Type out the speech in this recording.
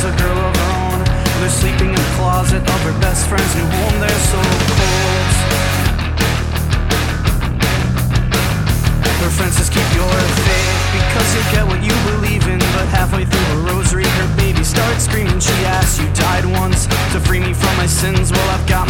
a girl of her own. They're sleeping in the closet of her best friend's new home. They're so cold. Her friend says keep your faith, because you'll get what you believe in. But halfway through her rosary, her baby starts screaming. She asks, you died once to free me from my sins. Well, I've got